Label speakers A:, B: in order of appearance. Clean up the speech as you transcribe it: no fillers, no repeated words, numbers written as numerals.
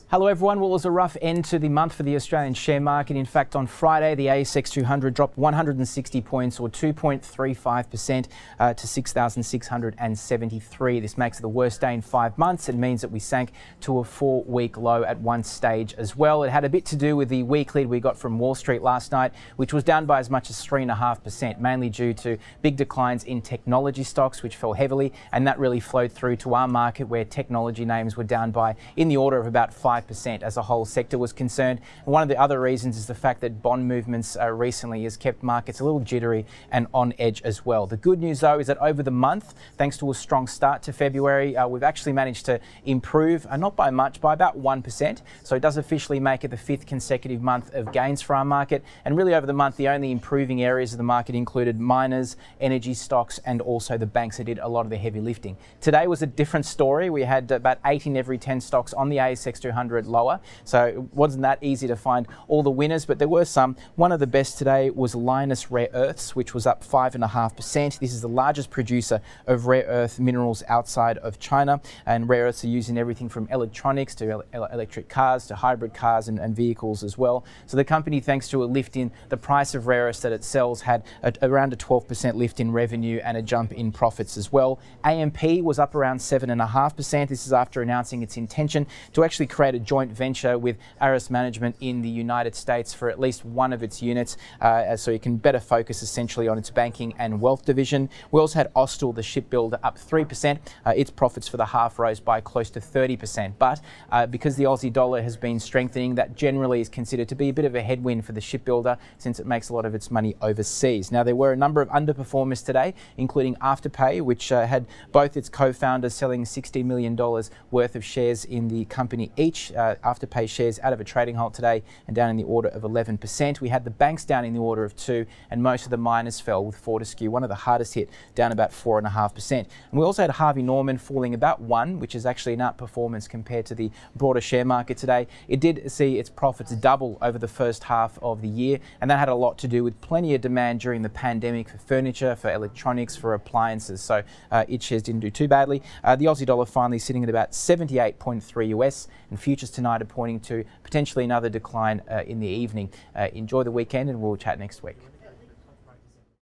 A: Hello everyone. Well, it was a rough end to the month for the Australian share market. In fact, on Friday, the ASX 200 dropped 160 points or 2.35% to 6,673. This makes it the worst day in 5 months. It means that we sank to a 4-week low at one stage as well. It had a bit to do with the weak lead we got from Wall Street last night, which was down by as much as 3.5%, mainly due to big declines in technology stocks, which fell heavily, and that really flowed through to our market, where technology names were down by in the order of about 5% as the whole sector was concerned. And one of the other reasons is the fact that bond movements recently has kept markets a little jittery and on edge as well. The good news though is that over the month, thanks to a strong start to February, we've actually managed to improve, not by much, by about 1%. So it does officially make it the 5th consecutive month of gains for our market. And really over the month, the only improving areas of the market included miners, energy stocks, and also the banks that did a lot of the heavy lifting. Today was a different story. We had about 8 in every 10 stocks on the ASX 200 lower, so it wasn't that easy to find all the winners, but there were some. One of the best today was Lynas Rare Earths, which was up 5.5%. This is the largest producer of rare earth minerals outside of China, and rare earths are used in everything from electronics to electric cars to hybrid cars and vehicles as well. So the company, thanks to a lift in the price of rare earths that it sells, had around a 12% lift in revenue and a jump in profits as well. AMP was up around 7.5%. This is after announcing its intention to actually create a joint venture with Aris Management in the United States for at least one of its units, so it can better focus essentially on its banking and wealth division. We also had Austal, the shipbuilder, up 3%. Its profits for the half rose by close to 30%. But because the Aussie dollar has been strengthening, that generally is considered to be a bit of a headwind for the shipbuilder, since it makes a lot of its money overseas. Now, there were a number of underperformers today, including Afterpay, which had both its co-founders selling $60 million worth of shares in the company each. Afterpay shares out of a trading halt today and down in the order of 11%. We had the banks down in the order of 2%, and most of the miners fell, with Fortescue, one of the hardest hit, down about 4.5%. And we also had Harvey Norman falling about 1%, which is actually an outperformance compared to the broader share market today. It did see its profits double over the first half of the year, and that had a lot to do with plenty of demand during the pandemic for furniture, for electronics, for appliances. So its shares didn't do too badly. The Aussie dollar finally sitting at about 78.3 US, and futures tonight are pointing to potentially another decline in the evening. Enjoy the weekend, and we'll chat next week.